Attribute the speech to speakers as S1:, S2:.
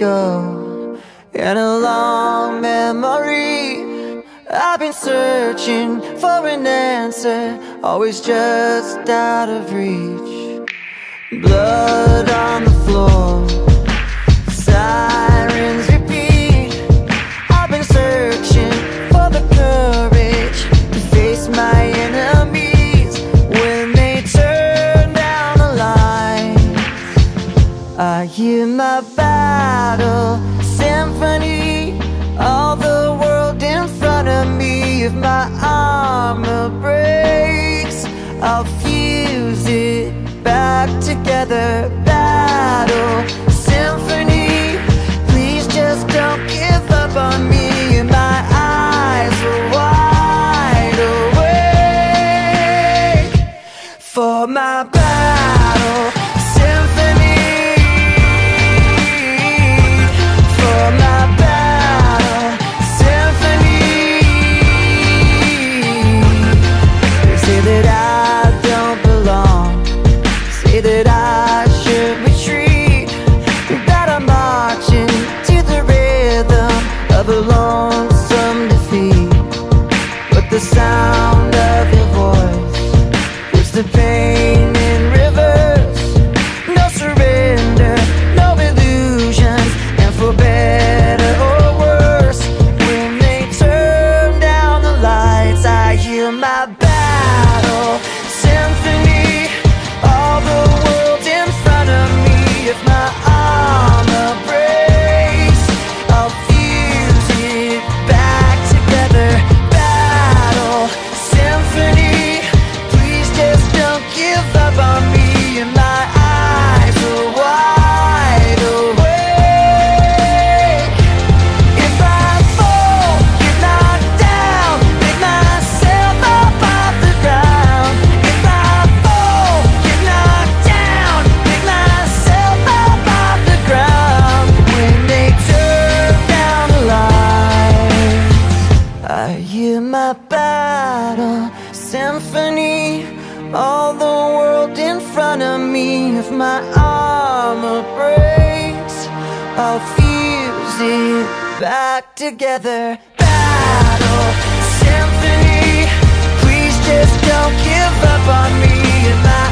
S1: ago, in a long memory, I've been searching for an answer, always just out of reach. Blood on the floor, sirens repeat. I've been searching for the courage to face my enemies when they turn down the lights. I hear my battle symphony, all the world in front of me. If my armor breaks, I'll fuse it back together. Battle symphony, please just don't give up on me. And my eyes are wide awake for my battle symphony, for my battle symphony. They say that I don't belong, say that I should retreat, that I'm marching to the rhythm of a lonesome defeat. But the sound of your voice puts the pain in reverse. No surrender, no illusions, and for better or worse, when they turn down the lights, I hear my battle symphony, all the world in front of me. If my armor breaks, I'll fuse it back together. Battle symphony, please just don't give up on me. And my eyes are wide awake. If I fall, get knocked down, pick myself up off the ground. If I fall, get knocked down, pick myself up off the ground. When they turn down the lights, I hear my battle symphony, all the world in front of me. If my armor breaks, I'll fuse it back together. Battle symphony, please just don't give up on me. And my